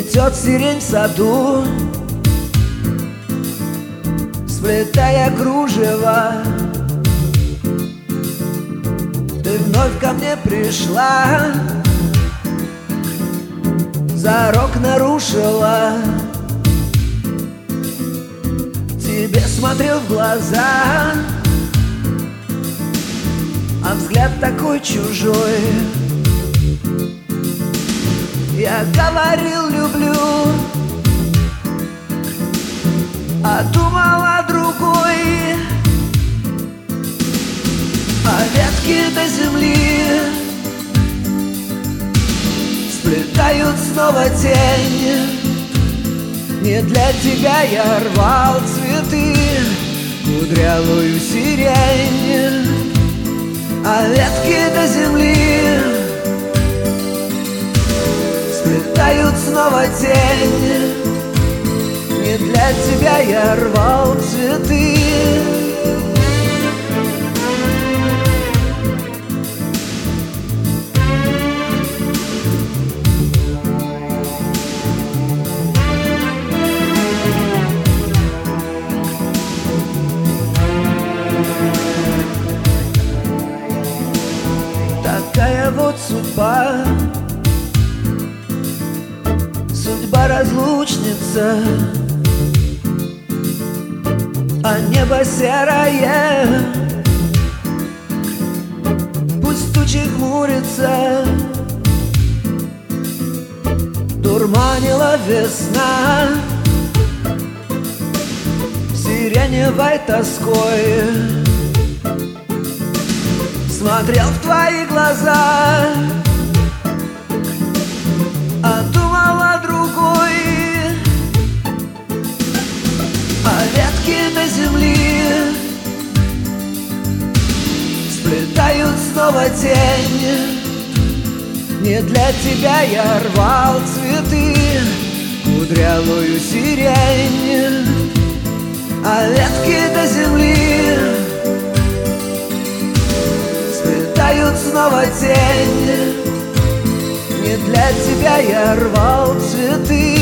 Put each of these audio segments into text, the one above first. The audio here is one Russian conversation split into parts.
Цветет сирень в саду, сплетая кружево. Ты вновь ко мне пришла, зарок нарушила. Тебе смотрел в глаза, а взгляд такой чужой. Я говорил люблю, а думал о другой. А ветки до земли сплетают снова тень. Не для тебя я рвал цветы, кудрявую сирень. А ветки до земли сплетают снова тень. Не для тебя я рвал цветы. Такая вот судьба, судьба разлучница, а небо серое, пусть тучи хмурятся. Дурманила весна сиреневой тоской. Смотрел в твои глаза, а думал о другой. А ветки до земли сплетают снова тень. Не для тебя я рвал цветы, кудрявую сирень. А ветки до земли сплетают снова тень. Не для тебя я рвал цветы.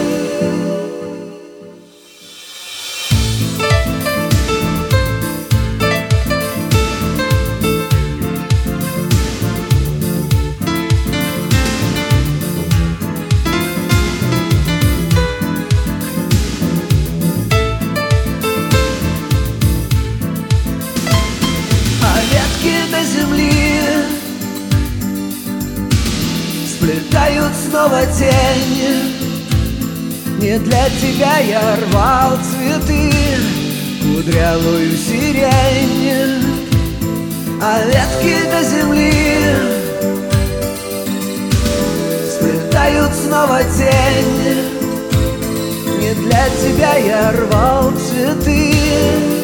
Сплетают снова тень. Не для тебя я рвал цветы, кудрявую сирень. А ветки до земли сплетают снова тень. Не для тебя я рвал цветы.